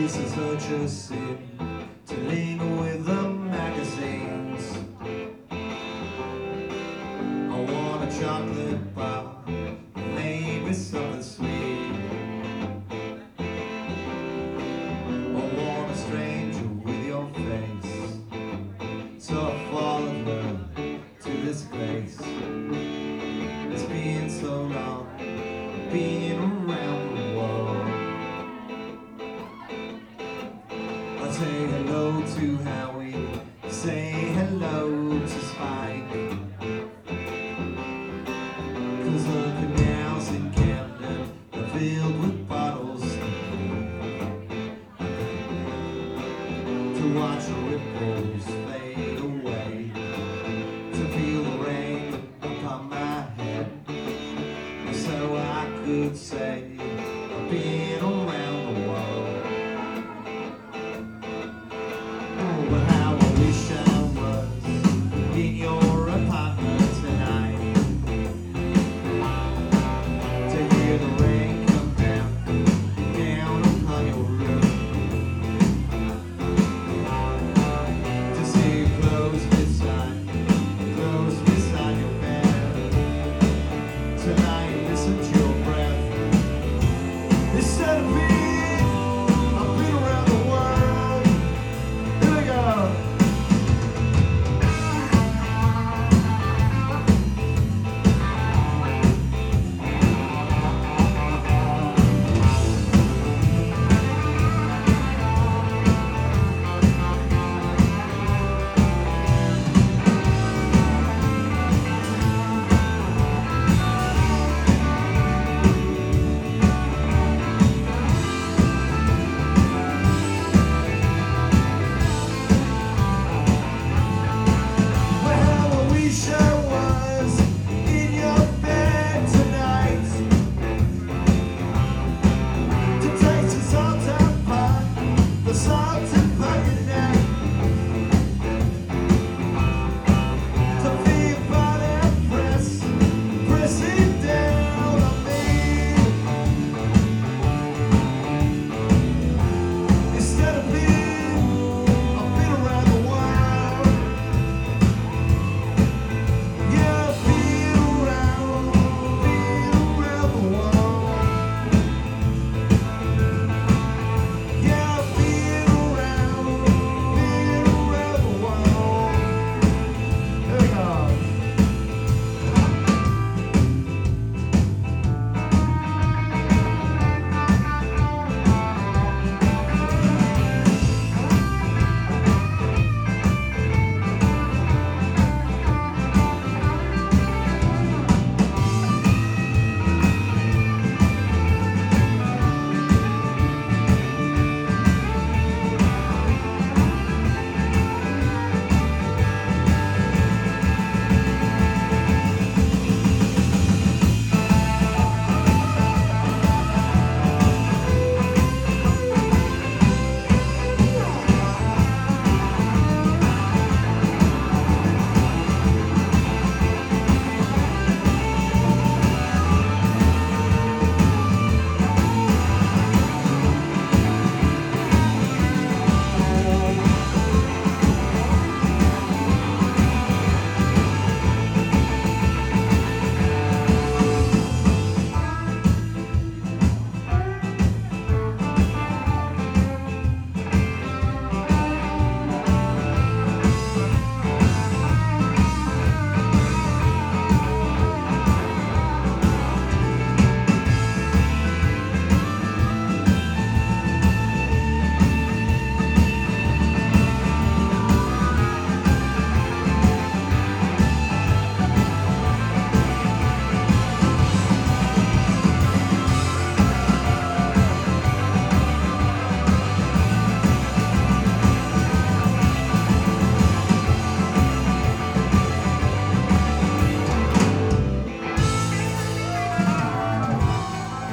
It's such a sin to linger with the magazines. I want a chocolate bar, maybe something sweet. I want a stranger with your face, so I followed her to this place. It's been so long, being around the world. I say hello to Howie, say hello to Spike, 'cause the canals in Camden are filled with bottles. To watch the ripples fade away, to feel the rain upon my head, so I could say I've been around the world. But how I wish I was in your apartment tonight, to hear the rain come down upon your roof, to see you close beside your bed. Tonight listen to your breath. Instead of being, I've been around the world. Here we go. Pressing down.